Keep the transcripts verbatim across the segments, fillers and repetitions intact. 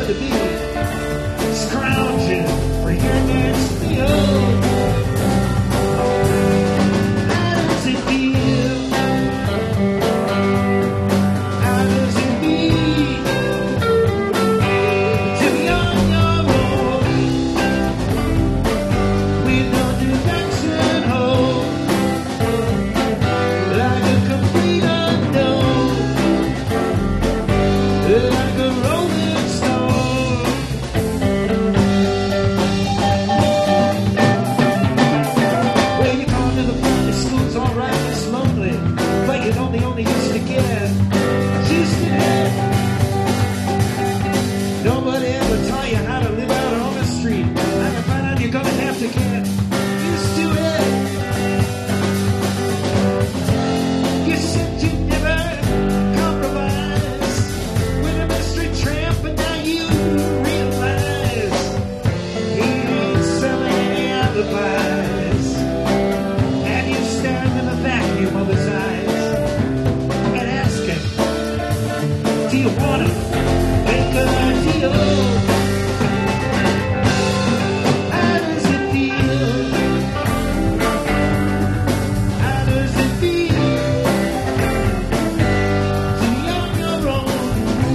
to be scrounging for your next meal. How does it feel? How does it feel to be on your own with no direction home, like a complete unknown, like a rolling stone. Well, you come to the point that school's alright, it's lonely, but you know the only used to get used to it. Nobody ever taught you how to live out on the street. I can find out you're gonna have to get used to it. You said you'd never compromise with a mystery tramp, but now you realize he ain't selling any alibis. And you stare in the vacuum of his eyes and ask him, do you wanna make a deal? How does it feel? How does it feel to be on your own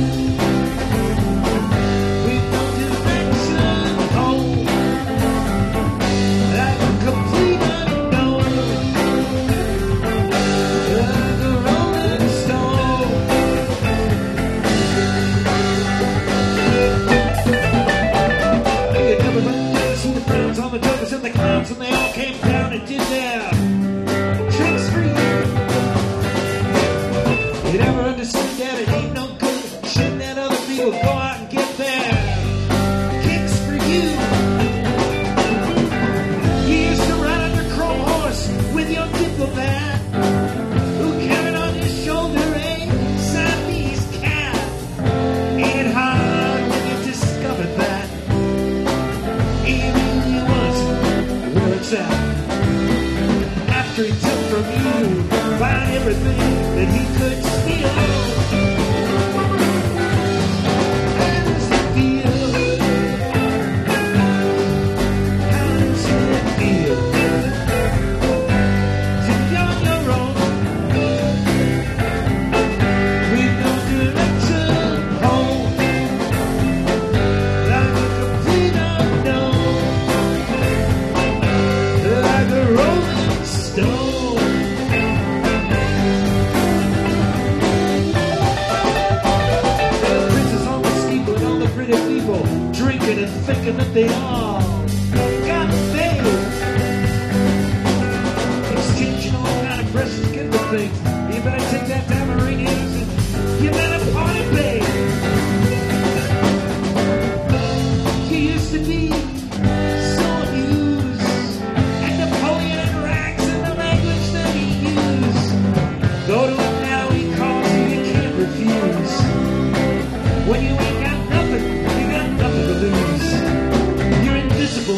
with no direction home, like a complete unknown, like a rolling stone? You never went to see the browns on the jokers and the clowns, and they all came down and did their tricks for you. You never understood that it ain't no good. Shouldn't let other people go out and get their kicks for you. You used to ride on your chrome horse with your diplomat, who carried on his shoulder a Siamese cat. Ain't it hard when you discovered that even you once works out after he took from you, buying everything that he could steal. How does it feel? How does it feel to be on your own with no direction home, like a complete unknown, like a rolling stone? The princess on the steeple and all the pretty people drinking and thinking that they all got paid, exchanging all kind of precious gift of things. You better take that tamarinians and you better party, babe. You used to be so amused at Napoleon and rags and the language that he used. Go to him now, he calls you, you can't refuse. When you ain't got nothing, you got nothing to lose. You're invisible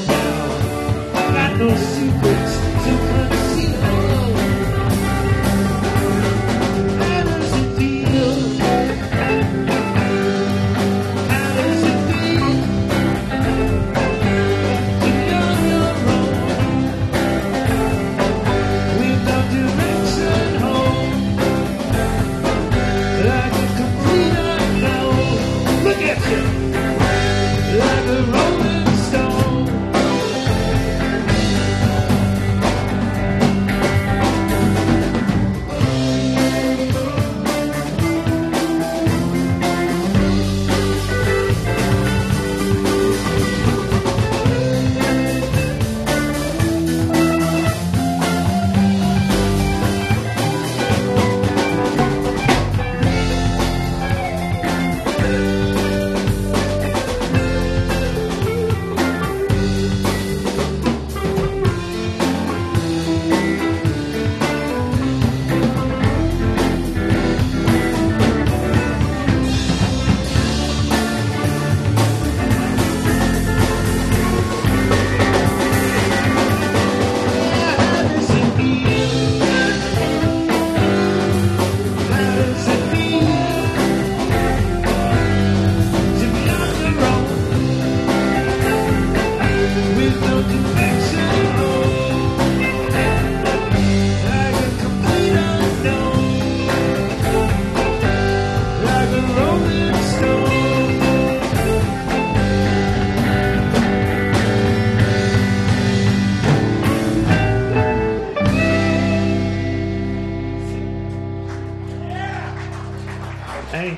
Hey.